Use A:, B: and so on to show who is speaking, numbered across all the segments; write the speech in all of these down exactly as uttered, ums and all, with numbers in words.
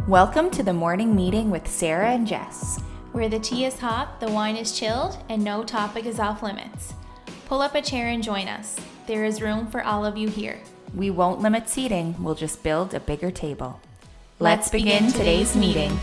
A: Welcome to the morning meeting with Sarah and Jess,
B: where the tea is hot, the wine is chilled, and no topic is off limits. Pull up a chair and join us. There is room for all of you here.
A: We won't limit seating, we'll just build a bigger table. Let's begin today's meeting.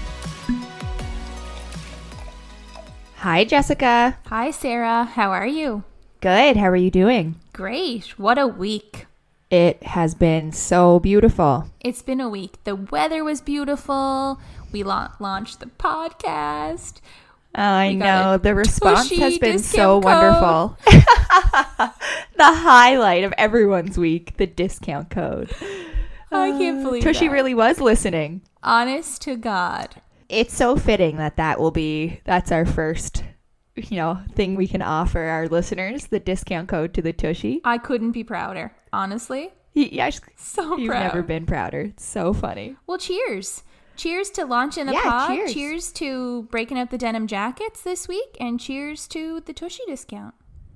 A: Hi, Jessica.
B: Hi, Sarah. How are you?
A: Good. How are you doing?
B: Great. What a week.
A: It has been so beautiful.
B: It's been a week. The weather was beautiful. We la- launched the podcast.
A: I know. The response has been so
B: code.
A: wonderful. The highlight of everyone's week, the discount code.
B: I can't believe
A: Tushy
B: that.
A: really was listening.
B: Honest to God.
A: It's so fitting that that will be, that's our first, you know, thing we can offer our listeners, the discount code to the Tushy.
B: I couldn't be prouder, honestly.
A: Yeah,
B: so
A: you've
B: proud.
A: never been prouder. It's so funny.
B: Well, cheers. Cheers to launching the
A: yeah,
B: pod.
A: Cheers.
B: Cheers to breaking up the denim jackets this week. And cheers to the Tushy discount.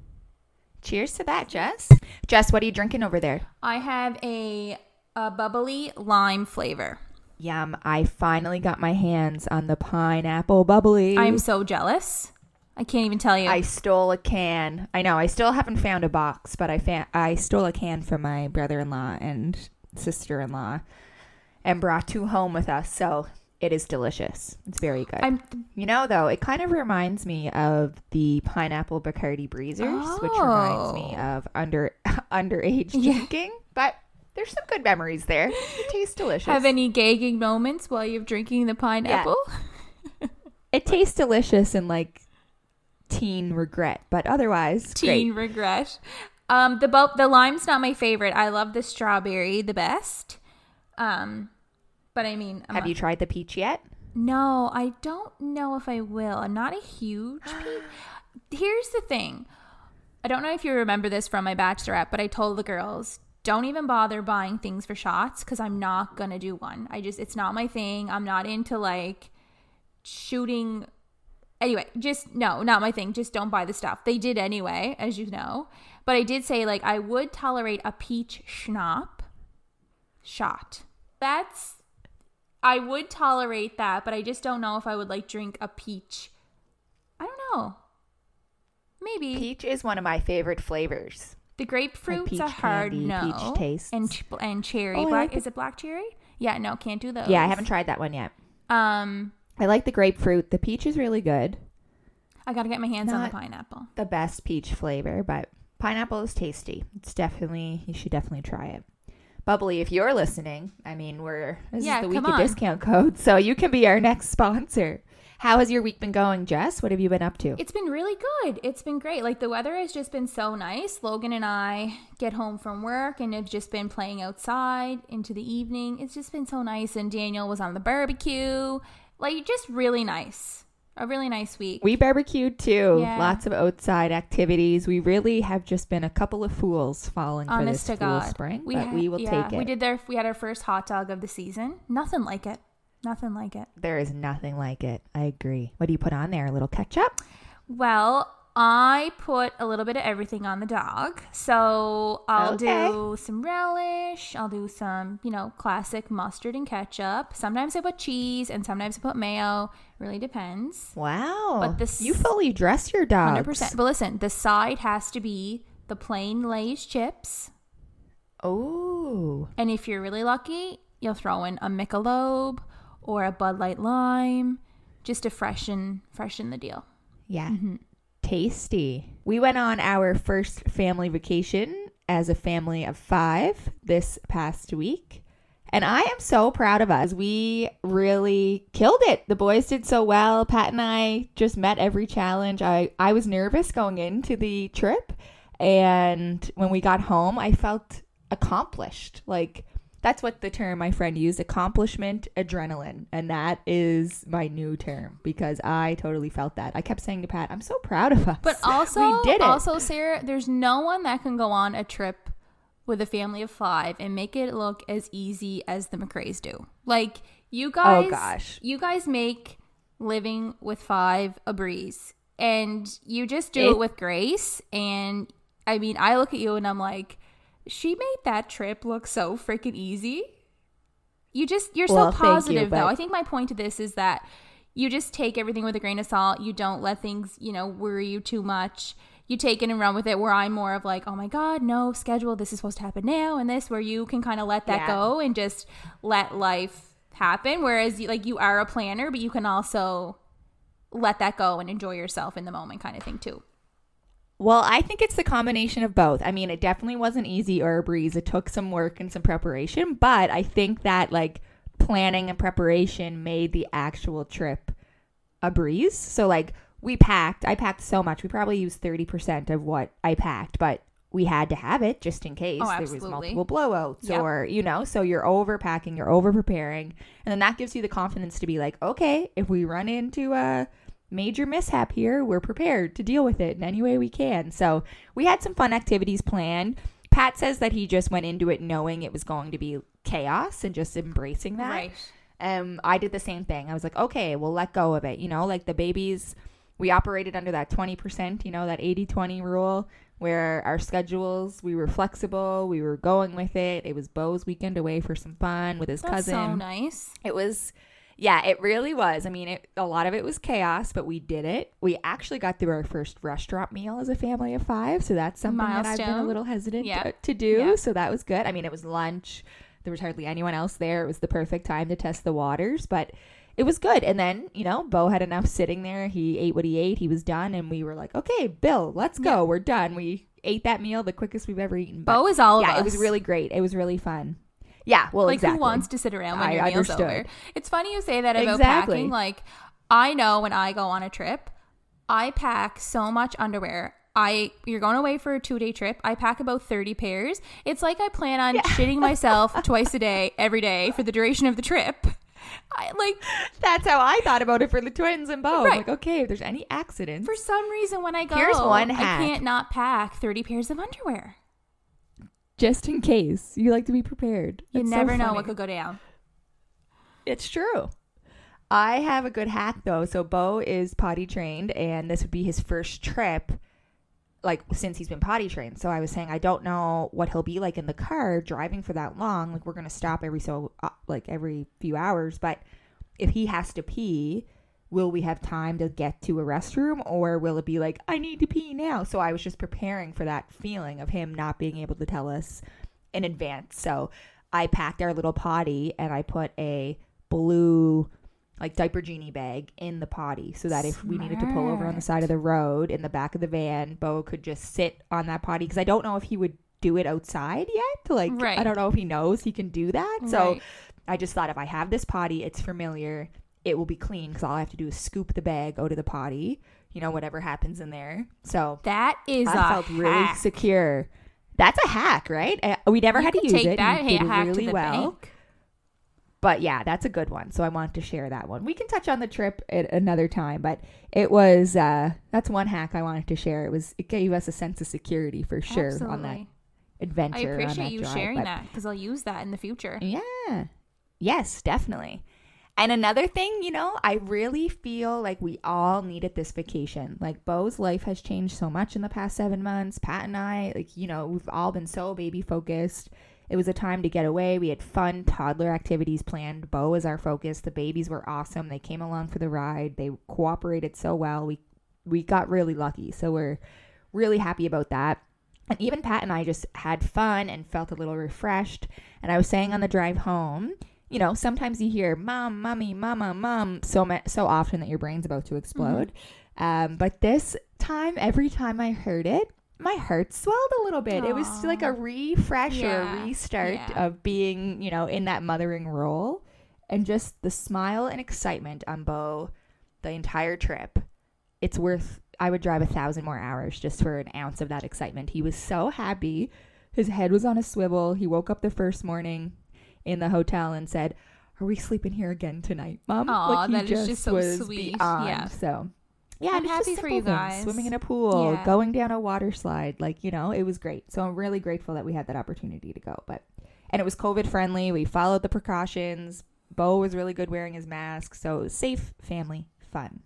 A: Cheers to that, Jess. Jess, what are you drinking over there?
B: I have a, a bubbly lime flavor.
A: Yum. I finally got my hands on the pineapple bubbly.
B: I'm so jealous. I can't even tell you.
A: I stole a can. I know. I still haven't found a box, but I fa- I stole a can from my brother-in-law and sister-in-law and brought two home with us. So it is delicious. It's very good.
B: I'm,
A: you know, though, it kind of reminds me of the pineapple Bacardi Breezers,
B: oh.
A: which reminds me of under underage
B: Yeah.
A: drinking. But there's some good memories there. It tastes delicious.
B: Have any gagging moments while you're drinking the pineapple?
A: Yeah. It tastes delicious and like teen regret, but otherwise
B: teen
A: great.
B: regret. Um, the bu- the lime's not my favorite. I love the strawberry the best. Um, but I mean, I'm
A: have
B: not-
A: you tried the peach yet?
B: No, I don't know if I will. I'm not a huge peach. Here's the thing. I don't know if you remember this from my bachelorette, but I told the girls, don't even bother buying things for shots because I'm not going to do one. I just, it's not my thing. I'm not into like shooting. Anyway, just, no, not my thing. Just don't buy the stuff. They did anyway, as you know. But I did say like I would tolerate a peach schnapp shot. That's, I would tolerate that, but I just don't know if I would like drink a peach. I don't know. Maybe.
A: Peach is one of my favorite flavors.
B: The grapefruit's
A: peach
B: a hard
A: candy,
B: no.
A: peach tastes.
B: And and cherry.
A: Oh, I
B: black
A: like
B: is it black cherry? Yeah, no, can't do those.
A: Yeah, I haven't tried that one yet.
B: Um,
A: I like the grapefruit. The peach is really good.
B: I gotta get my hands on the
A: Not
B: pineapple.
A: the best peach flavor, but pineapple is tasty. It's definitely, you should definitely try it. Bubbly, if you're listening, I mean, we're, this
B: Yeah,
A: is the
B: come
A: week of
B: on.
A: discount code, so you can be our next sponsor. How has your week been going, Jess? What have you been up to?
B: It's been really good. It's been great. Like the weather has just been so nice. Logan and I get home from work and have just been playing outside into the evening. It's just been so nice. And Daniel was on the barbecue. Like just really nice. A really nice week.
A: We barbecued too.
B: Yeah.
A: Lots of outside activities. We really have just been a couple of fools falling
B: Honest
A: for this
B: to
A: fool
B: God.
A: spring,
B: We
A: but
B: had-
A: we will
B: yeah,
A: take it.
B: We did their, we had our first hot dog of the season. Nothing like it. Nothing like it.
A: There is nothing like it. I agree. What do you put on there? A little ketchup?
B: Well, I put a little bit of everything on the dog. So I'll
A: Okay.
B: do some relish. I'll do some, you know, classic mustard and ketchup. Sometimes I put cheese and sometimes I put mayo. Really depends.
A: Wow.
B: But this-
A: you fully dress your dogs.
B: one hundred percent. But listen, the side has to be the plain Lay's chips.
A: Oh.
B: And if you're really lucky, you'll throw in a Michelob or a Bud Light Lime just to freshen freshen the deal.
A: Yeah.
B: Mm-hmm.
A: Tasty. We went on our first family vacation as a family of five this past week. And I am so proud of us. We really killed it. The boys did so well. Pat and I just met every challenge. I, I was nervous going into the trip. And when we got home, I felt accomplished. Like, that's what the term my friend used, accomplishment adrenaline. And that is my new term because I totally felt that. I kept saying to Pat, I'm so proud of us.
B: But also,
A: we did it.
B: also, Sarah, there's no one that can go on a trip with a family of five and make it look as easy as the McRae's do. Like, you guys,
A: Oh, gosh.
B: you guys make living with five a breeze. And you just do
A: It-
B: it with grace. And, I mean, I look at you and I'm like, she made that trip look so freaking easy. You just, you're
A: Well,
B: so
A: thank you,
B: positive
A: but-
B: though. I think my point to this is that you just take everything with a grain of salt. You don't let things, you know, worry you too much. You take it and run with it, where I'm more of like, oh my God, no, schedule, this is supposed to happen now, and this, where you can kind of let that
A: Yeah.
B: go and just let life happen. Whereas you, like, you are a planner, but you can also let that go and enjoy yourself in the moment kind of thing too.
A: Well, I think it's the combination of both. I mean, it definitely wasn't easy or a breeze. It took some work and some preparation, but I think that like planning and preparation made the actual trip a breeze. So like we packed, I packed so much. We probably used thirty percent of what I packed, but we had to have it just in case
B: Oh,
A: there was
B: absolutely.
A: multiple blowouts
B: Yep.
A: or, you know, so you're over packing, you're over preparing. And then that gives you the confidence to be like, okay, if we run into a major mishap here, we're prepared to deal with it in any way we can. So we had some fun activities planned. Pat says that he just went into it knowing it was going to be chaos and just embracing that.
B: Right.
A: Um, I did the same thing. I was like, okay, we'll let go of it. You know, like the babies, we operated under that twenty percent, you know, that eighty twenty rule where our schedules, we were flexible. We were going with it. It was Beau's weekend away for some fun with his
B: That's
A: cousin.
B: so nice.
A: It was, yeah, it really was. I mean, it, a lot of it was chaos, but we did it. We actually got through our first restaurant meal as a family of five. So that's something that I've been a
B: Milestone.
A: little hesitant
B: Yeah.
A: to, to do.
B: Yeah.
A: So that was good. I mean, it was lunch. There was hardly anyone else there. It was the perfect time to test the waters, but it was good. And then, you know, Beau had enough sitting there. He ate what he ate. He was done. And we were like, okay, Bill, let's go.
B: Yeah.
A: We're done. We ate that meal, the quickest we've ever eaten. But
B: Beau is all of
A: yeah,
B: us.
A: it was really great. It was really fun. Yeah, well,
B: like
A: exactly.
B: who wants to sit around when
A: I
B: your meal's
A: understood.
B: over? It's funny you say that about
A: Exactly.
B: packing. Like, I know when I go on a trip, I pack so much underwear. I you're going away for a two day trip. I pack about thirty pairs. It's like I plan on shitting myself twice a day, every day for the duration of the trip. I like
A: That's how I thought about it for the twins and Beau. I'm
B: Right.
A: like, okay, if there's any accidents.
B: for some reason when I go,
A: Here's one
B: I
A: hack.
B: can't not pack thirty pairs of underwear.
A: Just in case. You like to be prepared.
B: You
A: That's so
B: never know
A: funny.
B: what could go down.
A: It's true. I have a good hack though. So Beau is potty trained and this would be his first trip like since he's been potty trained. So I was saying I don't know what he'll be like in the car driving for that long. Like we're going to stop every so uh, like every few hours, but if he has to pee, will we have time to get to a restroom or will it be like I need to pee now? So I was just preparing for that feeling of him not being able to tell us in advance. So I packed our little potty and I put a blue like diaper genie bag in the potty so that if we needed to pull over on the side of the road in the back of the van, Beau could just sit on that potty because I don't know if he would do it outside yet. Like
B: Right.
A: I don't know if he knows he can do that. So
B: Right.
A: I just thought if I have this potty, it's familiar, it will be clean because all I have to do is scoop the bag, go to the potty, you know, whatever happens in there. So
B: That is
A: I
B: a
A: felt really
B: hack.
A: secure. That's a hack, right? Uh, we never
B: You
A: had to
B: could
A: use
B: take
A: it.
B: that
A: He did
B: hack to
A: really
B: the
A: well.
B: bank.
A: But yeah, that's a good one. So I wanted to share that one. We can touch on the trip at another time, but it was uh that's one hack I wanted to share. It was it gave us a sense of security for sure on that
B: Absolutely.
A: adventure.
B: I
A: on
B: appreciate
A: that
B: you
A: drive,
B: sharing
A: but-
B: that because I'll use that in the future.
A: Yeah. Yes, definitely. And another thing, you know, I really feel like we all needed this vacation. Like Beau's life has changed so much in the past seven months. Pat and I, like, you know, we've all been so baby focused. It was a time to get away. We had fun toddler activities planned. Beau was our focus. The babies were awesome. They came along for the ride. They cooperated so well. We we got really lucky. So we're really happy about that. And even Pat and I just had fun and felt a little refreshed. And I was saying on the drive home, you know, sometimes you hear mom, mommy, mama, mom so ma- so often that your brain's about to explode. Um, but this time, every time I heard it, my heart swelled a little bit. It was
B: Aw.
A: like a refresh or
B: Yeah,
A: a restart
B: yeah.
A: of being, you know, in that mothering role. And just the smile and excitement on Beau the entire trip. It's worth, I would drive a thousand more hours just for an ounce of that excitement. He was so happy. His head was on a swivel. He woke up the first morning in the hotel and said, "Are we sleeping here again tonight, Mom?"
B: Aw,
A: he
B: that is just so
A: was
B: sweet.
A: beyond.
B: Yeah.
A: So, yeah,
B: I'm
A: and it's just
B: happy for
A: simple
B: you
A: things.
B: guys.
A: Swimming in a pool,
B: Yeah.
A: going down a water slide, like, you know, it was great. So I'm really grateful that we had that opportunity to go. But and it was COVID friendly. We followed the precautions. Beau was really good wearing his mask, so it was safe, family, fun.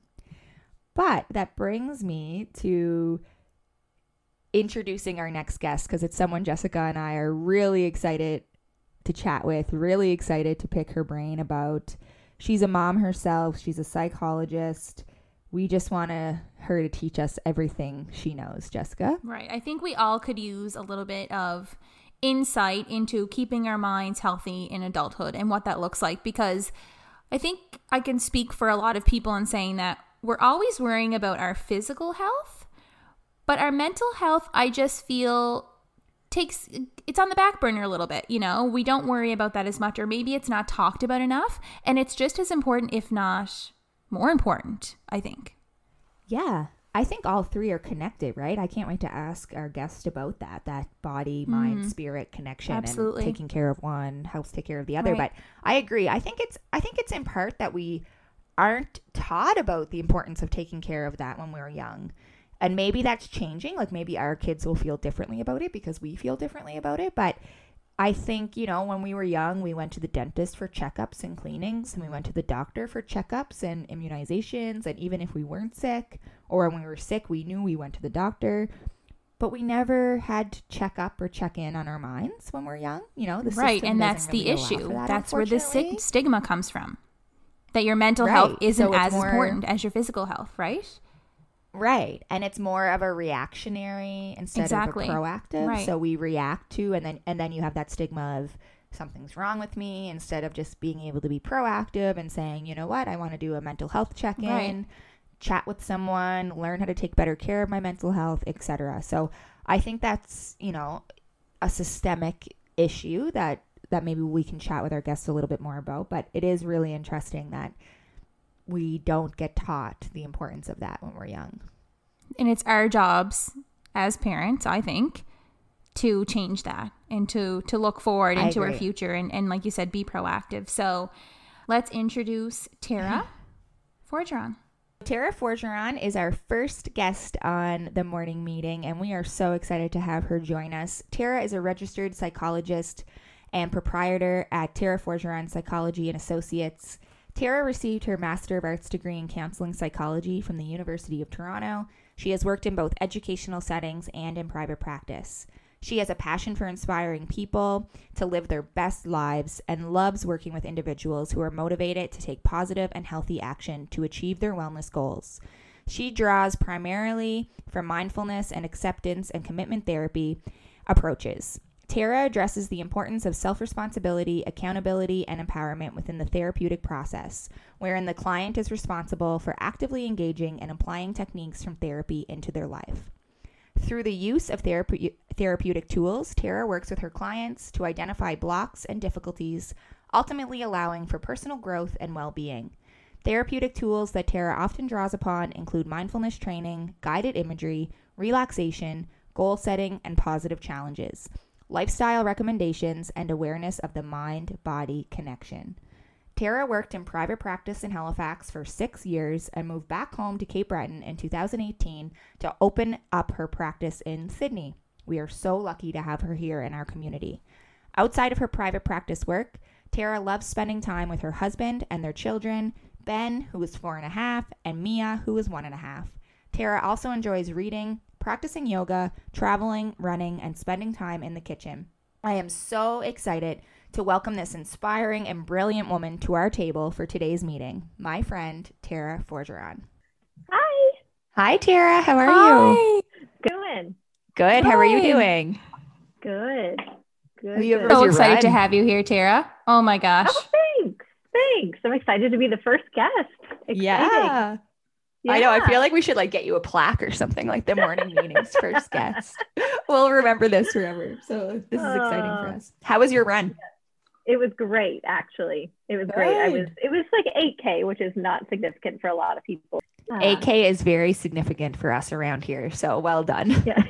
A: But that brings me to introducing our next guest because it's someone Jessica and I are really excited to chat with. Really excited to pick her brain about. She's a mom herself. She's a psychologist. We just want to, her to teach us everything she knows, Jessica.
B: Right. I think we all could use a little bit of insight into keeping our minds healthy in adulthood and what that looks like, because I think I can speak for a lot of people in saying that we're always worrying about our physical health, but our mental health, I just feel takes, it's on the back burner a little bit. You know, we don't worry about that as much, or maybe it's not talked about enough, and it's just as important, if not more important, I think.
A: Yeah. I think all three are connected, right? I can't wait to ask our guest about that, that body, mind, mm. spirit connection.
B: Absolutely.
A: And taking care of one helps take care of the other.
B: Right.
A: But I agree. I think it's, I think it's in part that we aren't taught about the importance of taking care of that when we're young. And maybe that's changing. Like maybe our kids will feel differently about it because we feel differently about it. But I think, you know, when we were young, we went to the dentist for checkups and cleanings, and we went to the doctor for checkups and immunizations. And even if we weren't sick, or when we were sick, we knew we went to the doctor, but we never had to check up or check in on our minds when we're young. You know, the
B: right.
A: system
B: And that's
A: doesn't
B: the
A: really allow
B: issue.
A: for that,
B: That's where the sig- stigma comes from, that your mental
A: Right.
B: health isn't
A: So it's
B: as
A: more-
B: important as your physical health, right?
A: Right. And it's more of a reactionary instead
B: Exactly.
A: of a proactive.
B: Right.
A: So we react to, and then and then you have that stigma of something's wrong with me, instead of just being able to be proactive and saying, you know what, I want to do a mental health check-in,
B: Right.
A: chat with someone, learn how to take better care of my mental health, et cetera. So I think that's, you know, a systemic issue that that maybe we can chat with our guests a little bit more about. But it is really interesting that we don't get taught the importance of that when we're young.
B: And it's our jobs as parents, I think, to change that and to, to look forward
A: I
B: into our
A: agree.
B: future and, and, like you said, be proactive. So let's introduce Tara Forgeron.
A: Tara Forgeron is our first guest on the morning meeting, and we are so excited to have her join us. Tara is a registered psychologist and proprietor at Tara Forgeron Psychology and Associates. Tara received her Master of Arts degree in counseling psychology from the University of Toronto. She has worked in both educational settings and in private practice. She has a passion for inspiring people to live their best lives and loves working with individuals who are motivated to take positive and healthy action to achieve their wellness goals. She draws primarily from mindfulness and acceptance and commitment therapy approaches. Tara addresses the importance of self-responsibility, accountability, and empowerment within the therapeutic process, wherein the client is responsible for actively engaging and applying techniques from therapy into their life. Through the use of therape- therapeutic tools, Tara works with her clients to identify blocks and difficulties, ultimately allowing for personal growth and well-being. Therapeutic tools that Tara often draws upon include mindfulness training, guided imagery, relaxation, goal setting, and positive challenges, lifestyle recommendations, and awareness of the mind-body connection. Tara worked in private practice in Halifax for six years and moved back home to Cape Breton in two thousand eighteen to open up her practice in Sydney. We are so lucky to have her here in our community. Outside of her private practice work, Tara loves spending time with her husband and their children, Ben, who is four and a half, and Mia, who is one and a half. Tara also enjoys reading, practicing yoga, traveling, running, and spending time in the kitchen. I am so excited to welcome this inspiring and brilliant woman to our table for today's meeting, my friend, Tara Forgeron.
C: Hi.
A: Hi, Tara. How are
B: Hi.
A: you?
C: Good.
A: Good. How are you
B: Good.
A: doing?
C: Good. Good.
A: Have you
C: good.
A: ever-
B: So
A: your
B: excited
A: run?
B: to have you here, Tara. Oh my gosh.
C: Oh, thanks. Thanks. I'm excited to be the first guest. Exciting.
A: Yeah. I know. I feel like we should like get you a plaque or something, like the morning meetings first guest. We'll remember this forever. So this is exciting for
C: Uh,
A: us. How was your run?
C: It was great, actually. It was great. I was.
A: Good.
C: It was like eight K, which is not significant for a lot of people. Uh,
A: eight K is very significant for us around here. So well done.
C: Yeah.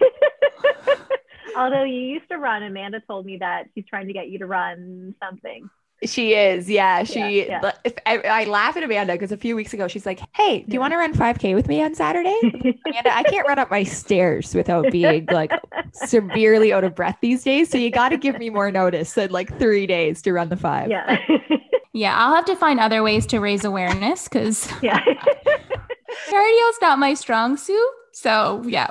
C: Although you used to run, Amanda told me that she's trying to get you to run something.
A: She is. Yeah. She,
C: Yeah, yeah.
A: If, I, I laugh at Amanda because a few weeks ago, she's like, hey, do you
C: Yeah.
A: want to run five K with me on Saturday? Amanda, I can't run up my stairs without being like severely out of breath these days. So you got to give me more notice than like three days to run the five.
C: Yeah.
B: Yeah, I'll have to find other ways to raise awareness because
C: Yeah.
B: cardio's not my strong suit. So yeah,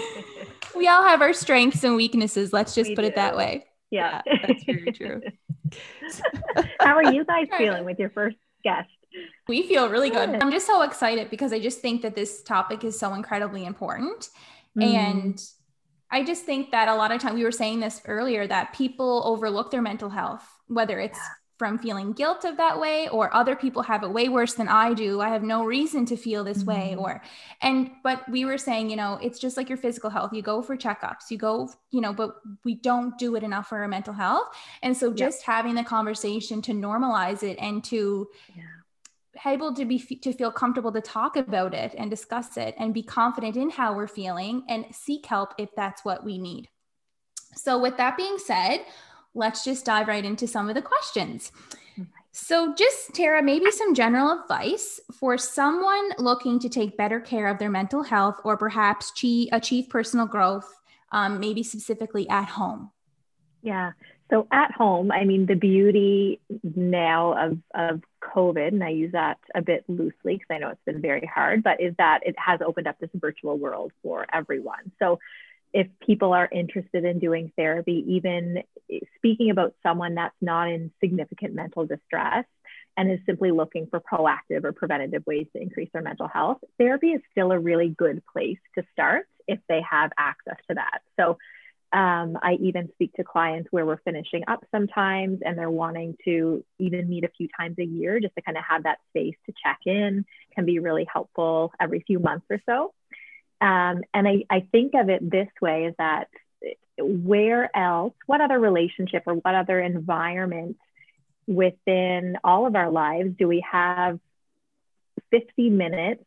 B: we all have our strengths and weaknesses. Let's just
C: We
B: put it that
C: do.
B: way.
C: Yeah.
A: That's very true.
C: How are you guys feeling with your first guest?
B: We feel really good. I'm just so excited because I just think that this topic is so incredibly important. Mm. And I just think that a lot of time, we were saying this earlier, that people overlook their mental health, whether it's yeah. from feeling guilt of that way, or other people have it way worse than I do. I have no reason to feel this mm-hmm. way. Or, and, but we were saying, you know, it's just like your physical health. You go for checkups, you go, you know, but we don't do it enough for our mental health. And so just yep. having the conversation to normalize it and to yeah. able to be, to feel comfortable to talk about it and discuss it and be confident in how we're feeling and seek help if that's what we need. So with that being said, let's just dive right into some of the questions. So just, Tara, maybe some general advice for someone looking to take better care of their mental health or perhaps achieve personal growth, um, maybe specifically at home.
C: Yeah. So at home, I mean, the beauty now of, of COVID, and I use that a bit loosely because I know it's been very hard, but is that it has opened up this virtual world for everyone. So if people are interested in doing therapy, even speaking about someone that's not in significant mental distress and is simply looking for proactive or preventative ways to increase their mental health, therapy is still a really good place to start if they have access to that. So um, I even speak to clients where we're finishing up sometimes and they're wanting to even meet a few times a year just to kind of have that space to check in, can be really helpful every few months or so. Um, and I, I think of it this way, is that where else, what other relationship or what other environment within all of our lives do we have fifty minutes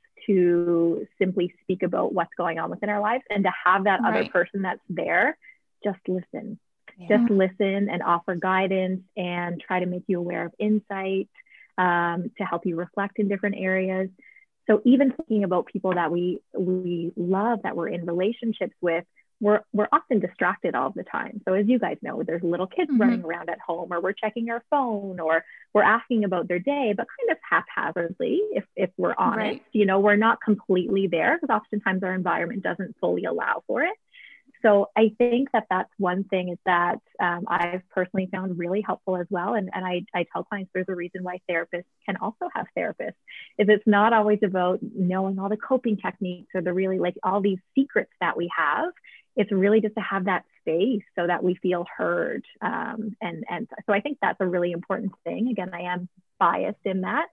C: to simply speak about what's going on within our lives, and to have that right. other person that's there just listen, yeah. just listen and offer guidance and try to make you aware of insight, um, to help you reflect in different areas. So even thinking about people that we we love, that we're in relationships with, we're we're often distracted all the time. So as you guys know, there's little kids mm-hmm. running around at home, or we're checking our phone, or we're asking about their day, but kind of haphazardly, if if we're honest. Right. You know, we're not completely there because oftentimes our environment doesn't fully allow for it. So I think that that's one thing is that um, I've personally found really helpful as well. And, and I, I tell clients there's a reason why therapists can also have therapists, is it's not always about knowing all the coping techniques or the really like all these secrets that we have. It's really just to have that space so that we feel heard. Um, and, and so I think that's a really important thing. Again, I am biased in that.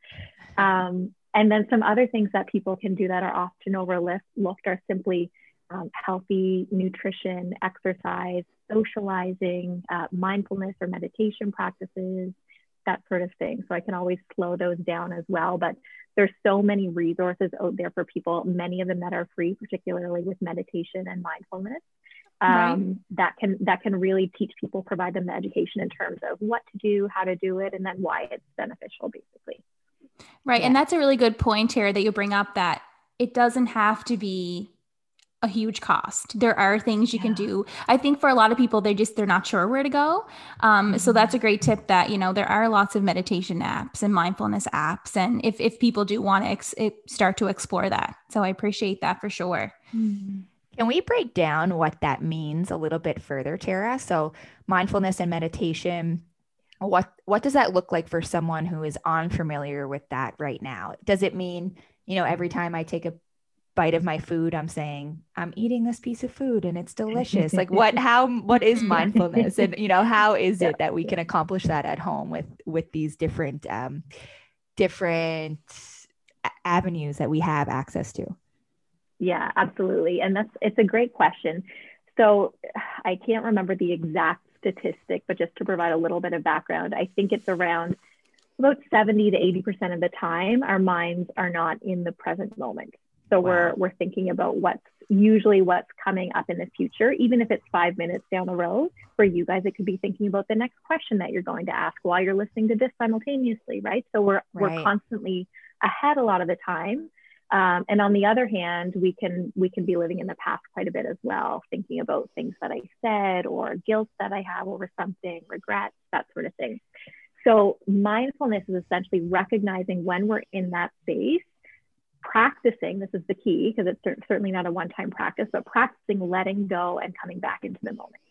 C: Um, and then some other things that people can do that are often overlooked are simply Um, healthy nutrition, exercise, socializing, uh, mindfulness or meditation practices, that sort of thing. So I can always slow those down as well. But there's so many resources out there for people, many of them that are free, particularly with meditation and mindfulness, um, right. that can that can really teach people, provide them the education in terms of what to do, how to do it, and then why it's beneficial, basically.
B: Right. Yeah. And that's a really good point here that you bring up, that it doesn't have to be a huge cost. There are things you yeah. can do. I think for a lot of people, they just, they're not sure where to go. Um, mm-hmm. So that's a great tip that, you know, there are lots of meditation apps and mindfulness apps. And if, if people do want to ex- start to explore that. So I appreciate that for sure.
A: Mm-hmm. Can we break down what that means a little bit further, Tara? So mindfulness and meditation, what, what does that look like for someone who is unfamiliar with that right now? Does it mean, you know, every time I take a bite of my food, I'm saying I'm eating this piece of food and it's delicious? Like what, how, what is mindfulness? And, you know, how is it that we can accomplish that at home with, with these different, um, different avenues that we have access to?
C: Yeah, absolutely. And that's, it's a great question. So I can't remember the exact statistic, but just to provide a little bit of background, I think it's around about seventy to eighty percent of the time, our minds are not in the present moment. So wow. we're we're thinking about what's usually what's coming up in the future, even if it's five minutes down the road. For you guys, it could be thinking about the next question that you're going to ask while you're listening to this simultaneously, right? So we're right. we're constantly ahead a lot of the time. Um, and on the other hand, we can we can be living in the past quite a bit as well, thinking about things that I said or guilt that I have over something, regrets, that sort of thing. So mindfulness is essentially recognizing when we're in that space, practicing, this is the key, because it's certainly not a one-time practice, but practicing letting go and coming back into the moment.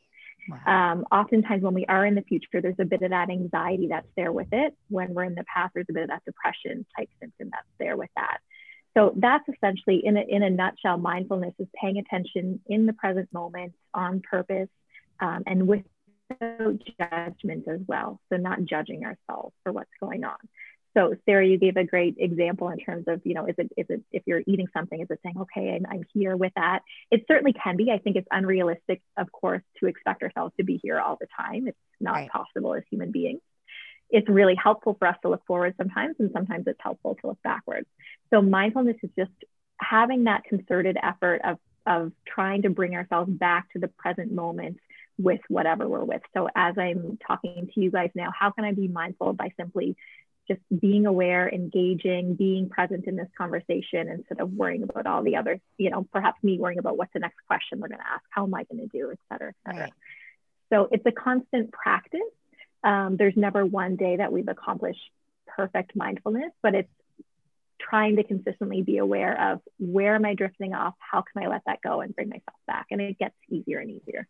A: Wow.
C: Um, oftentimes when we are in the future, there's a bit of that anxiety that's there with it. When we're in the past, there's a bit of that depression type symptom that's there with that. So that's essentially, in a, in a nutshell, mindfulness is paying attention in the present moment on purpose, um, and without judgment as well. So not judging ourselves for what's going on. So Sarah, you gave a great example in terms of, you know, is it, is it, if you're eating something, is it saying, okay, I'm, I'm here with that? It certainly can be. I think it's unrealistic, of course, to expect ourselves to be here all the time. It's not
A: Right.
C: possible as human beings. It's really helpful for us to look forward sometimes, and sometimes it's helpful to look backwards. So mindfulness is just having that concerted effort of, of trying to bring ourselves back to the present moment with whatever we're with. So as I'm talking to you guys now, how can I be mindful by simply just being aware, engaging, being present in this conversation instead of worrying about all the other, you know, perhaps me worrying about what's the next question we're going to ask, how am I going to do, et cetera, et cetera.
A: Right.
C: So it's a constant practice. Um, there's never one day that we've accomplished perfect mindfulness, but it's trying to consistently be aware of where am I drifting off? How can I let that go and bring myself back? And it gets easier and easier.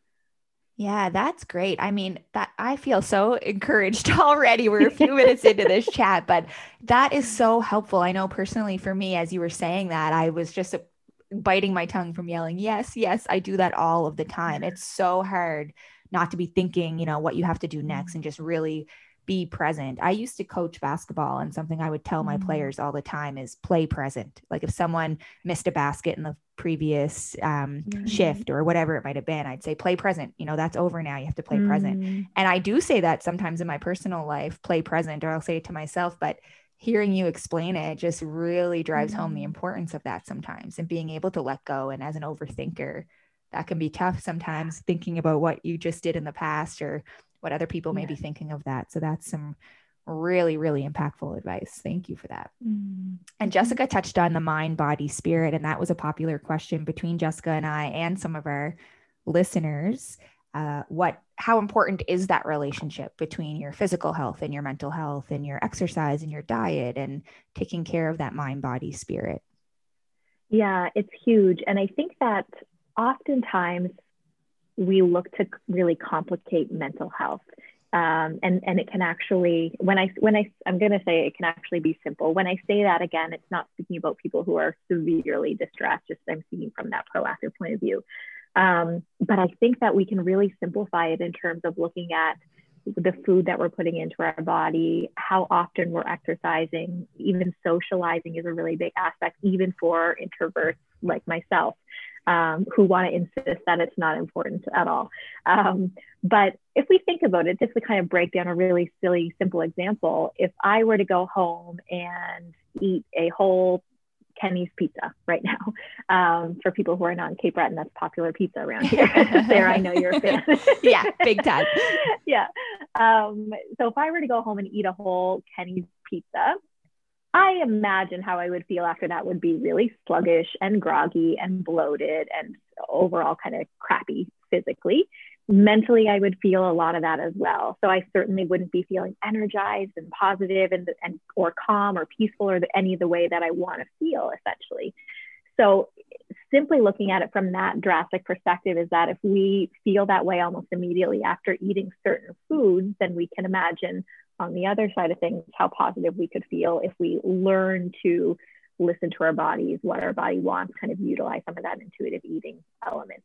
A: Yeah, that's great. I mean, that I feel so encouraged already. We're a few minutes into this chat, but that is so helpful. I know personally for me, as you were saying that, I was just uh, biting my tongue from yelling, yes, yes, I do that all of the time. It's so hard not to be thinking, you know, what you have to do next and just really be present. I used to coach basketball, and something I would tell my players all the time is play present. Like if someone missed a basket in the previous um,
C: Mm.
A: shift or whatever it might have been, I'd say, play present. You know, that's over now. You have to play present.
C: Mm.
A: And I do say that sometimes in my personal life, play present, or I'll say it to myself, but hearing you explain it just really drives home the importance of that sometimes, and being able to let go. And as an overthinker, that can be tough sometimes, thinking about what you just did in the past or what other people may
C: Yeah.
A: be thinking of that. So that's some really, really impactful advice. Thank you for that.
C: Mm.
A: And Jessica touched on the mind, body, spirit, and that was a popular question between Jessica and I and some of our listeners. Uh, what, how important is that relationship between your physical health and your mental health and your exercise and your diet and taking care of that mind, body, spirit?
C: Yeah, it's huge. And I think that oftentimes we look to really complicate mental health. Um, and, and it can actually, when I, when I, I'm going to say it can actually be simple. When I say that, again, it's not speaking about people who are severely distressed, just I'm speaking from that proactive point of view. Um, but I think that we can really simplify it in terms of looking at the food that we're putting into our body, how often we're exercising, even socializing is a really big aspect, even for introverts like myself, um, who want to insist that it's not important at all. Um, but if we think about it, just to kind of break down a really silly, simple example, if I were to go home and eat a whole Kenny's pizza right now, um, for people who are not in Cape Breton, that's popular pizza around here. Sarah, I know you're a fan.
A: Yeah, big time.
C: Yeah. Um, so if I were to go home and eat a whole Kenny's pizza, I imagine how I would feel after that would be really sluggish and groggy and bloated and overall kind of crappy physically. Mentally, I would feel a lot of that as well. So I certainly wouldn't be feeling energized and positive and, and or calm or peaceful or the, any of the way that I want to feel, essentially. So simply looking at it from that drastic perspective is that if we feel that way almost immediately after eating certain foods, then we can imagine on the other side of things how positive we could feel if we learn to listen to our bodies, what our body wants, kind of utilize some of that intuitive eating element.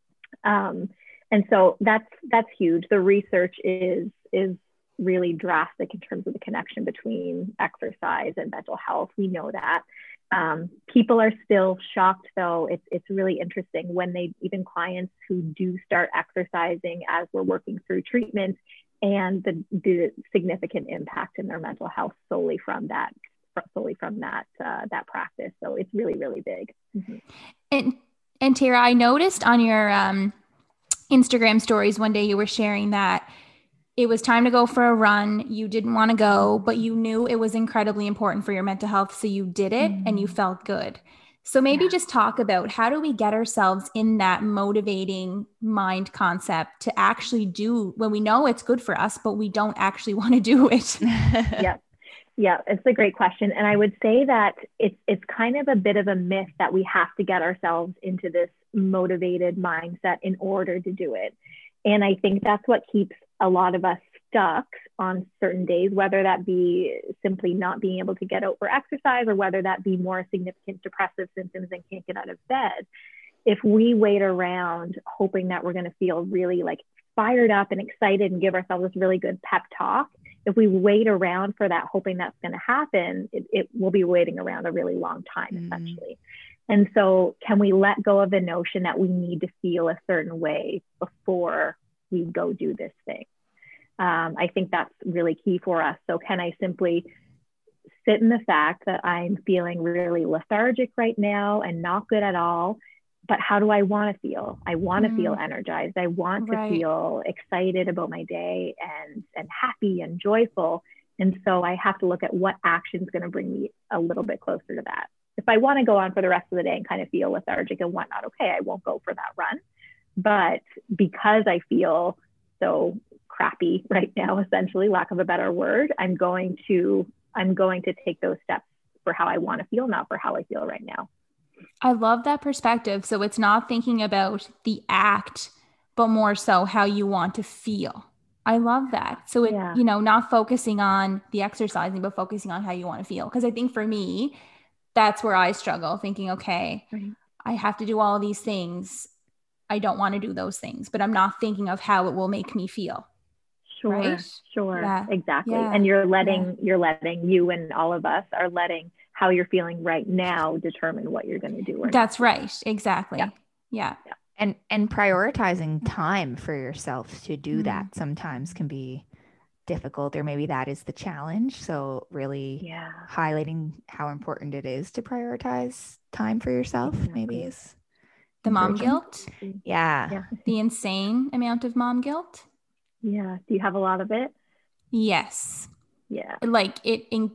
C: Um, and so that's that's huge. The research is is really drastic in terms of the connection between exercise and mental health. We know that. Um, people are still shocked, though. It's it's really interesting when they, even clients who do start exercising as we're working through treatment, and the, the significant impact in their mental health solely from that, solely from that uh, that practice. So it's really, really big. Mm-hmm.
B: And and Tara, I noticed on your um, Instagram stories one day you were sharing that it was time to go for a run. You didn't want to go, but you knew it was incredibly important for your mental health. So you did it mm. and you felt good. So maybe yeah. just talk about how do we get ourselves in that motivating mind concept to actually do when we know it's good for us, but we don't actually want to do it.
C: Yeah. Yeah, it's a great question. And I would say that it's it's kind of a bit of a myth that we have to get ourselves into this motivated mindset in order to do it. And I think that's what keeps a lot of us stuck on certain days, whether that be simply not being able to get out for exercise, or whether that be more significant depressive symptoms and can't get out of bed. If we wait around hoping that we're going to feel really like fired up and excited and give ourselves this really good pep talk, if we wait around for that, hoping that's going to happen, it, it will be waiting around a really long time, mm. essentially. And so can we let go of the notion that we need to feel a certain way before we go do this thing? Um, I think that's really key for us. So can I simply sit in the fact that I'm feeling really lethargic right now and not good at all, but how do I want to feel? I want to mm. feel energized. I want right. to feel excited about my day and, and happy and joyful. And so I have to look at what action is going to bring me a little bit closer to that. If I want to go on for the rest of the day and kind of feel lethargic and whatnot, okay, I won't go for that run. But because I feel so crappy right now, essentially, lack of a better word, I'm going to, I'm going to take those steps for how I want to feel, not for how I feel right now.
B: I love that perspective. So it's not thinking about the act, but more so how you want to feel. I love that. So it, yeah. you know, not focusing on the exercising, but focusing on how you want to feel. Because I think for me, that's where I struggle, thinking, okay, right. I have to do all these things. I don't want to do those things, but I'm not thinking of how it will make me feel.
C: Sure,
B: right?
C: sure,
B: yeah.
C: exactly.
B: Yeah.
C: And you're letting, yeah. you're letting you and all of us are letting how you're feeling right now determine what you're going to do. Or
B: That's
C: not.
B: right. Exactly.
C: Yeah.
B: Yeah.
C: yeah.
A: And, and prioritizing time for yourself to do
B: Mm.
A: that sometimes can be difficult, or maybe that is the challenge. So really
C: yeah.
A: highlighting how important it is to prioritize time for yourself, exactly. maybe is
B: the mom guilt.
A: Yeah.
C: yeah.
B: The insane amount of mom guilt.
C: Yeah. Do you have a lot of it?
B: Yes.
C: Yeah.
B: Like it, in,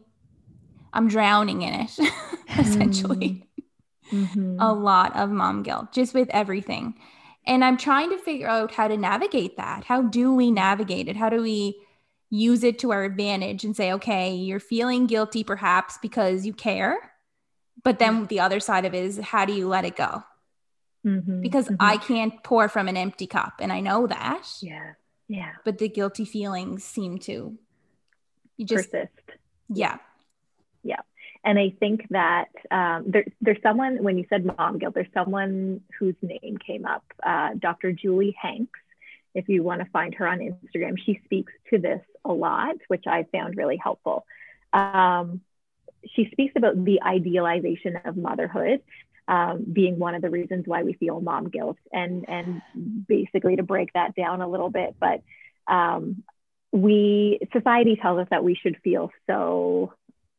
B: I'm drowning in it, essentially.
C: Mm-hmm.
B: A lot of mom guilt, just with everything. And I'm trying to figure out how to navigate that. How do we navigate it? How do we use it to our advantage and say, okay, you're feeling guilty perhaps because you care, but then mm-hmm. the other side of it is, how do you let it go?
C: Mm-hmm.
B: Because
C: mm-hmm.
B: I can't pour from an empty cup, and I know that.
C: Yeah. Yeah.
B: But the guilty feelings seem to you just
C: persist.
B: Yeah.
C: Yeah. And I think that um, there, there's someone, when you said mom guilt, there's someone whose name came up, uh, Doctor Julie Hanks. If you want to find her on Instagram, she speaks to this a lot, which I found really helpful. Um, she speaks about the idealization of motherhood um, being one of the reasons why we feel mom guilt, and, and basically to break that down a little bit. But um, we, society tells us that we should feel so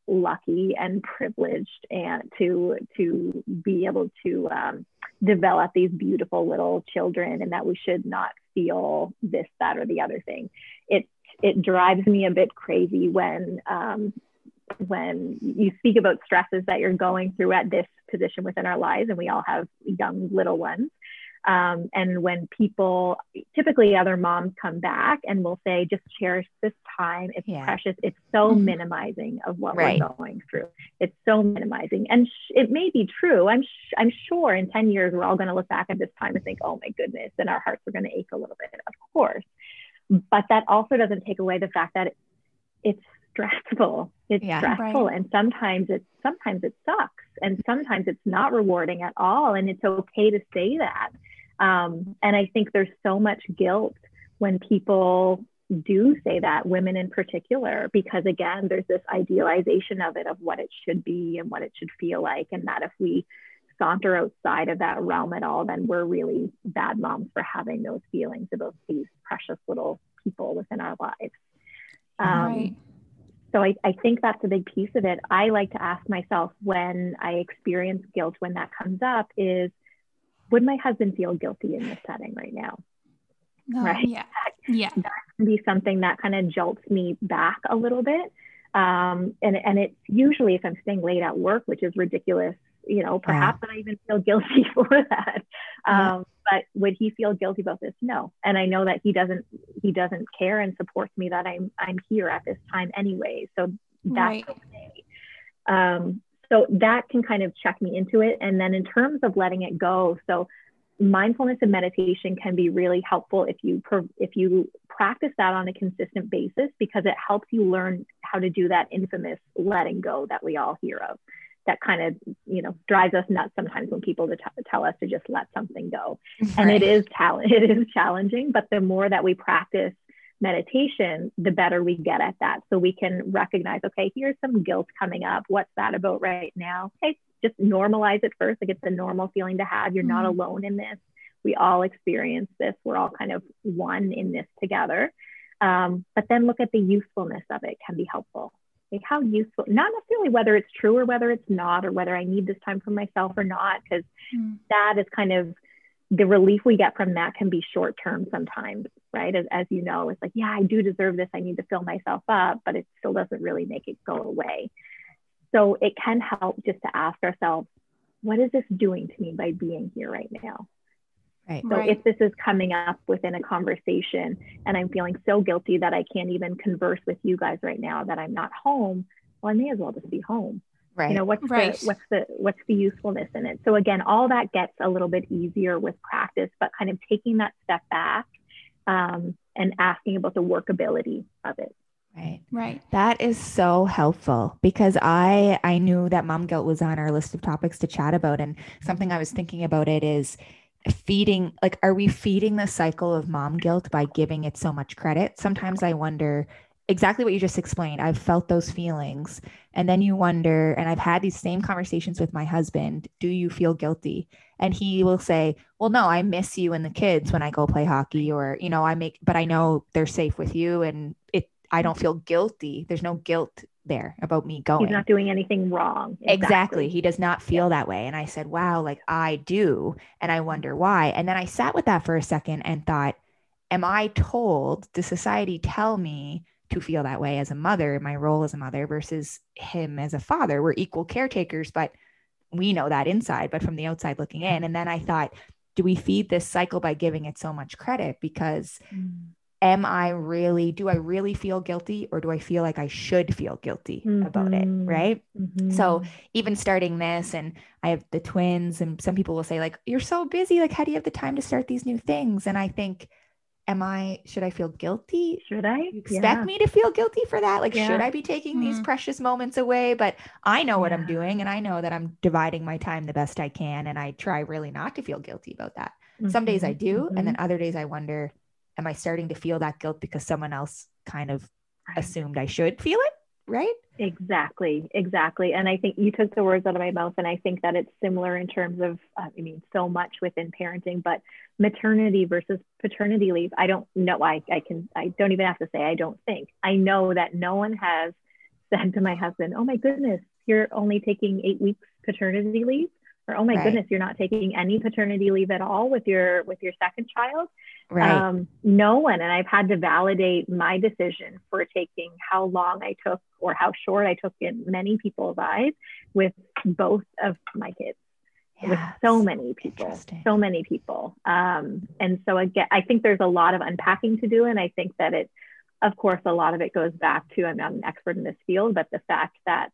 C: lucky and privileged and to to be able to um, develop these beautiful little children, and that we should not feel this, that, or the other thing. It it drives me a bit crazy when um, when you speak about stresses that you're going through at this position within our lives, and we all have young little ones. Um, and when people, typically other moms come back and will say, just cherish this time. It's yeah. precious. It's so mm-hmm. minimizing of what right. we're going through. It's so minimizing. And sh- it may be true. I'm, sh- I'm sure in ten years, we're all going to look back at this time and think, oh my goodness, and our hearts are going to ache a little bit, of course. But that also doesn't take away the fact that it, it's stressful. It's yeah, stressful. Right. And sometimes it's, sometimes it sucks. And sometimes it's not rewarding at all. And it's okay to say that. Um, and I think there's so much guilt when people do say that, women in particular, because again, there's this idealization of it, of what it should be and what it should feel like. And that if we saunter outside of that realm at all, then we're really bad moms for having those feelings about these precious little people within our lives. Um,
B: right.
C: So I, I think that's a big piece of it. I like to ask myself when I experience guilt, when that comes up, is, would my husband feel guilty in this setting right now?
B: Oh,
C: right?
B: Yeah. Yeah.
C: That can be something that kind of jolts me back a little bit. Um, and, and it's usually if I'm staying late at work, which is ridiculous, you know, perhaps yeah. I even feel guilty for that.
B: Yeah.
C: Um, but would he feel guilty about this? No. And I know that he doesn't, he doesn't care and supports me that I'm, I'm here at this time anyway. So that's
B: right.
C: okay. Um, So that can kind of check me into it. And then in terms of letting it go, so mindfulness and meditation can be really helpful if you if you practice that on a consistent basis, because it helps you learn how to do that infamous letting go that we all hear of, that kind of, you know, drives us nuts sometimes when people t- tell us to just let something go. Right. And it is talent it is challenging, but the more that we practice meditation, the better we get at that. So we can recognize, okay, here's some guilt coming up. What's that about right now? Okay, just normalize it first. Like, it's a normal feeling to have. You're mm-hmm. not alone in this. We all experience this. We're all kind of one in this together. Um, but then look at the usefulness of it can be helpful. Like, how useful, not necessarily whether it's true or whether it's not, or whether I need this time for myself or not, because mm. that is kind of the relief we get from that can be short term sometimes, right? As, as you know, it's like, yeah, I do deserve this. I need to fill myself up, but it still doesn't really make it go away. So it can help just to ask ourselves, what is this doing to me by being here right now?
A: Right.
C: So
B: right.
C: if this is coming up within a conversation and I'm feeling so guilty that I can't even converse with you guys right now, that I'm not home, well, I may as well just be home.
A: Right.
C: You know, what's
B: right.
C: the what's the what's the usefulness in it? So again, all that gets a little bit easier with practice, but kind of taking that step back um, and asking about the workability of it.
A: Right.
B: Right.
A: That is so helpful, because I I knew that mom guilt was on our list of topics to chat about, and something I was thinking about it is feeding, like, are we feeding the cycle of mom guilt by giving it so much credit? Sometimes I wonder exactly what you just explained. I've felt those feelings, and then you wonder, and I've had these same conversations with my husband, do you feel guilty? And he will say, well, no, I miss you and the kids when I go play hockey, or, you know, I make, but I know they're safe with you, and it, I don't feel guilty. There's no guilt there about me going.
C: He's not doing anything wrong.
A: Exactly. exactly. He does not feel yeah. that way. And I said, wow, like I do. And I wonder why. And then I sat with that for a second and thought, am I told, does society tell me to feel that way as a mother, my role as a mother, versus him as a father? We're equal caretakers, but we know that inside, but from the outside looking in. And then I thought, do we feed this cycle by giving it so much credit? Because mm. am I really, do I really feel guilty, or do I feel like I should feel guilty mm-hmm. about it? Right. Mm-hmm. So even starting this, and I have the twins, and some people will say, like, you're so busy. Like, how do you have the time to start these new things? And I think, am I, should I feel guilty?
C: Should I
A: you expect yeah. me to feel guilty for that? Like, yeah. should I be taking mm-hmm. these precious moments away? But I know what yeah. I'm doing, and I know that I'm dividing my time the best I can. And I try really not to feel guilty about that. Mm-hmm. Some days I do. Mm-hmm. And then other days I wonder, am I starting to feel that guilt because someone else kind of assumed I should feel it? Right?
C: Exactly. Exactly. And I think you took the words out of my mouth. And I think that it's similar in terms of, uh, I mean, so much within parenting, but maternity versus paternity leave. I don't know. I, I can, I don't even have to say, I don't think. I know that no one has said to my husband, oh my goodness, you're only taking eight weeks paternity leave. Or, oh my right. goodness, you're not taking any paternity leave at all with your with your second child.
A: Right.
C: Um, no one. And I've had to validate my decision for taking how long I took, or how short I took in many people's eyes, with both of my kids. Yes. With so many people, so many people. Um, and so again, I think there's a lot of unpacking to do. And I think that it, of course, a lot of it goes back to, I'm not an expert in this field, but the fact that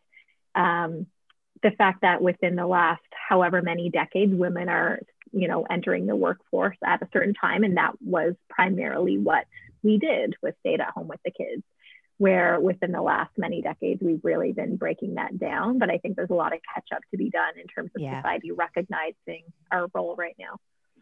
C: um, the fact that within the last however many decades, women are, you know, entering the workforce at a certain time. And that was primarily what we did, was stayed at home with the kids, where within the last many decades, we've really been breaking that down. But I think there's a lot of catch up to be done in terms of yeah. society recognizing our role right now.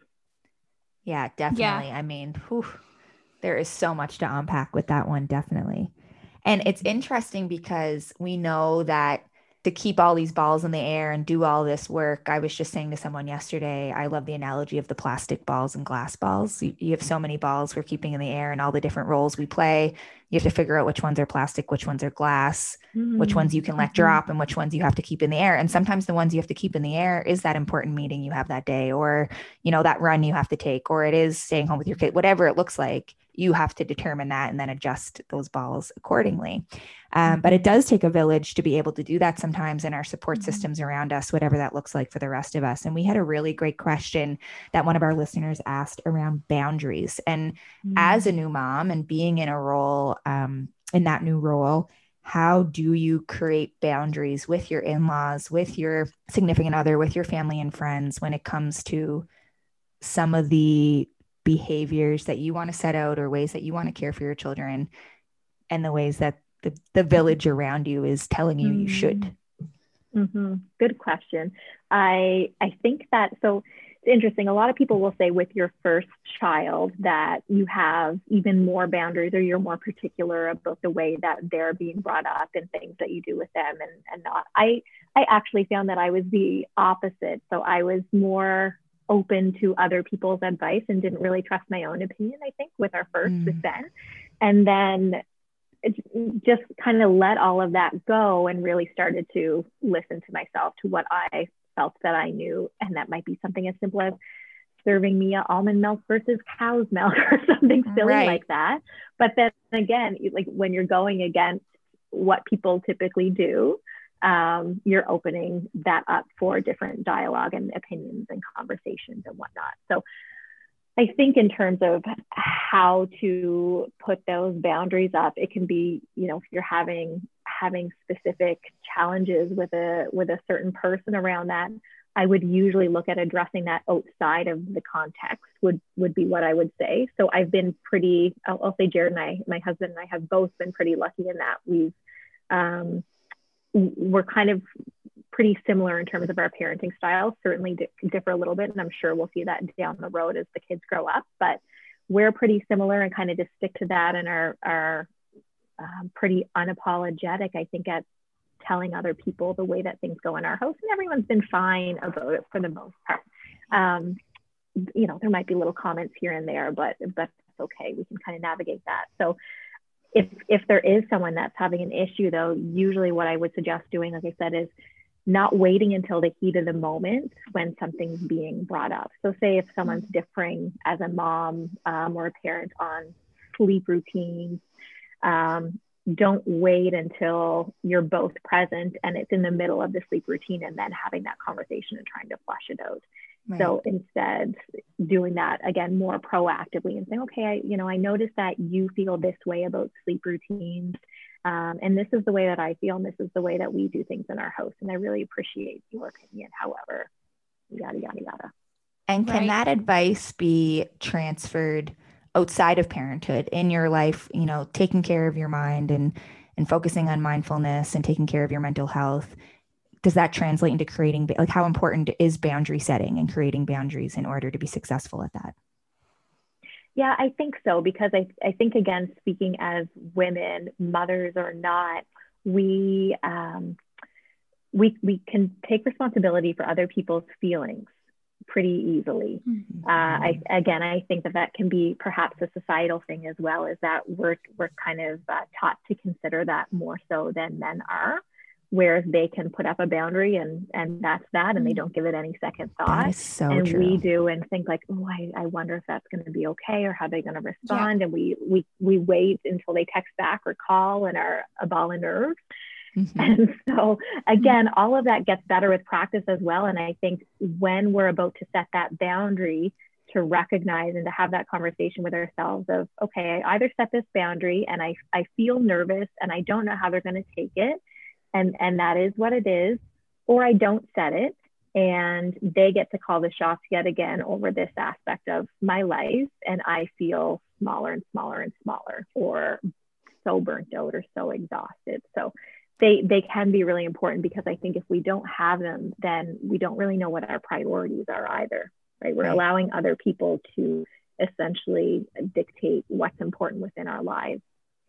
A: Yeah, definitely. Yeah. I mean, whew, there is so much to unpack with that one. Definitely. And it's interesting because we know that to keep all these balls in the air and do all this work. I was just saying to someone yesterday, I love the analogy of the plastic balls and glass balls. You, you have so many balls we're keeping in the air, and all the different roles we play. You have to figure out which ones are plastic, which ones are glass, mm-hmm. which ones you can let drop, and which ones you have to keep in the air. And sometimes the ones you have to keep in the air is that important meeting you have that day, or, you know, that run you have to take, or it is staying home with your kid, whatever it looks like. You have to determine that and then adjust those balls accordingly. Um, but it does take a village to be able to do that sometimes, in our support mm-hmm. systems around us, whatever that looks like for the rest of us. And we had a really great question that one of our listeners asked around boundaries. And mm-hmm. as a new mom and being in a role, um, in that new role, how do you create boundaries with your in-laws, with your significant other, with your family and friends when it comes to some of the behaviors that you want to set out or ways that you want to care for your children and the ways that the, the village around you is telling you mm-hmm. you should?
C: Mm-hmm. Good question. I I think that, so it's interesting. A lot of people will say with your first child that you have even more boundaries, or you're more particular about the way that they're being brought up and things that you do with them and, and not. I, I actually found that I was the opposite. So I was more open to other people's advice and didn't really trust my own opinion, I think, with our first, mm. with Ben. And then just kind of let all of that go and really started to listen to myself, to what I felt that I knew. And that might be something as simple as serving Mia almond milk versus cow's milk or something silly right. like that. But then again, like when you're going against what people typically do, um, you're opening that up for different dialogue and opinions and conversations and whatnot. So I think in terms of how to put those boundaries up, it can be, you know, if you're having having specific challenges with a with a certain person around that, I would usually look at addressing that outside of the context would would be what I would say. So I've been pretty, I'll, I'll say Jared and I, my husband and I have both been pretty lucky in that we've um, we're kind of pretty similar in terms of our parenting styles, certainly di- differ a little bit. And I'm sure we'll see that down the road as the kids grow up, but we're pretty similar and kind of just stick to that and are, are um, pretty unapologetic, I think, at telling other people the way that things go in our house. And everyone's been fine about it for the most part. Um, you know, there might be little comments here and there, but, but it's okay. We can kind of navigate that. So if, if there is someone that's having an issue though, usually what I would suggest doing, like I said, is not waiting until the heat of the moment when something's being brought up. So say if someone's differing as a mom um, or a parent on sleep routines, um, don't wait until you're both present and it's in the middle of the sleep routine and then having that conversation and trying to flush it out. Right. So instead doing that again, more proactively and saying, okay, I, you know, I noticed that you feel this way about sleep routines. Um, and this is the way that I feel, and this is the way that we do things in our house. And I really appreciate your opinion, however, yada, yada, yada.
A: And can right. that advice be transferred outside of parenthood in your life, you know, taking care of your mind and, and focusing on mindfulness and taking care of your mental health? Does that translate into creating, like how important is boundary setting and creating boundaries in order to be successful at that?
C: Yeah, I think so, because I, I think, again, speaking as women, mothers or not, we, um, we, we can take responsibility for other people's feelings pretty easily. Mm-hmm. Uh, I, again, I think that that can be perhaps a societal thing as well, is that we're, we're kind of uh, taught to consider that more so than men are, whereas they can put up a boundary and and that's that, and they don't give it any second thought.
A: That is so
C: and
A: true.
C: We do and think like, oh, I, I wonder if that's going to be okay, or how they're going to respond. Yeah. And we we we wait until they text back or call and are a ball of nerves. Mm-hmm. And so again, mm-hmm. all of that gets better with practice as well. And I think when we're about to set that boundary, to recognize and to have that conversation with ourselves of, okay, I either set this boundary and I, I feel nervous and I don't know how they're going to take it. And, and that is what it is, or I don't set it and they get to call the shots yet again over this aspect of my life. And I feel smaller and smaller and smaller, or so burnt out or so exhausted. So they, they can be really important, because I think if we don't have them, then we don't really know what our priorities are either, right? We're right. allowing other people to essentially dictate what's important within our lives.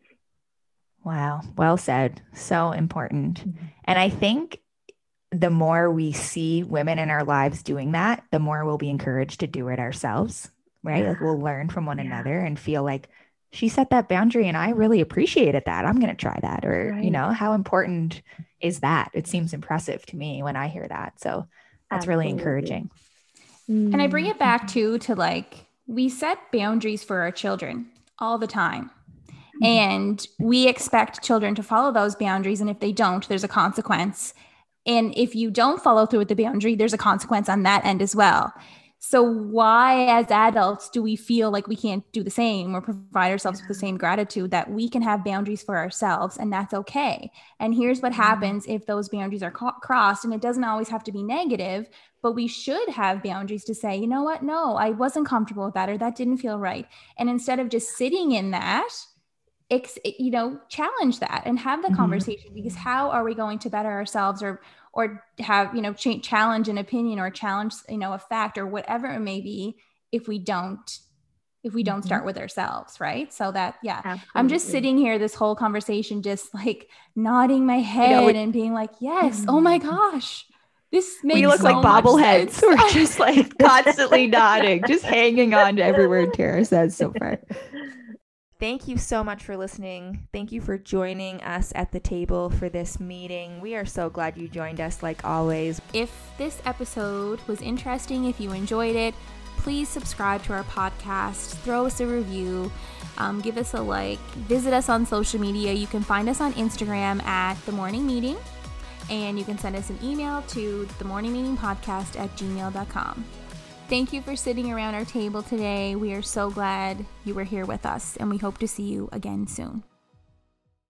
A: Wow. Well said. So important. Mm-hmm. And I think the more we see women in our lives doing that, the more we'll be encouraged to do it ourselves, right? Yeah. Like we'll learn from one yeah. another and feel like, she set that boundary and I really appreciated that. I'm going to try that. Or, right. you know, how important is that? It seems impressive to me when I hear that. So that's Absolutely. Really encouraging.
B: And I bring it back too, to like, we set boundaries for our children all the time. And we expect children to follow those boundaries. And if they don't, there's a consequence. And if you don't follow through with the boundary, there's a consequence on that end as well. So why as adults do we feel like we can't do the same or provide ourselves with the same gratitude that we can have boundaries for ourselves, and that's okay. And here's what happens if those boundaries are co- crossed, and it doesn't always have to be negative, but we should have boundaries to say, you know what? No, I wasn't comfortable with that, or that didn't feel right. And instead of just sitting in that, Ex, you know, challenge that and have the
C: Mhm.
B: conversation, because how are we going to better ourselves or, or have, you know, ch- challenge an opinion or challenge, you know, a fact or whatever it may be, if we don't, if we don't
C: Mhm.
B: start with ourselves. Right. So that, yeah,
C: Absolutely.
B: I'm just sitting here, this whole conversation, just like nodding my head
A: know, we-
B: and being like, yes, oh my gosh, this makes
A: We look
B: so
A: like
B: much
A: bobbleheads.
B: sense.
A: We're just like constantly nodding, just hanging on to every word Tara says so far. Thank you so much for listening. Thank you for joining us at the table for this meeting. We are so glad you joined us, like always.
B: If this episode was interesting, if you enjoyed it, please subscribe to our podcast, throw us a review, um, give us a like, visit us on social media. You can find us on Instagram at The Morning Meeting, and you can send us an email to the morning meeting podcast at gmail dot com. Thank you for sitting around our table today. We are so glad you were here with us, and we hope to see you again soon.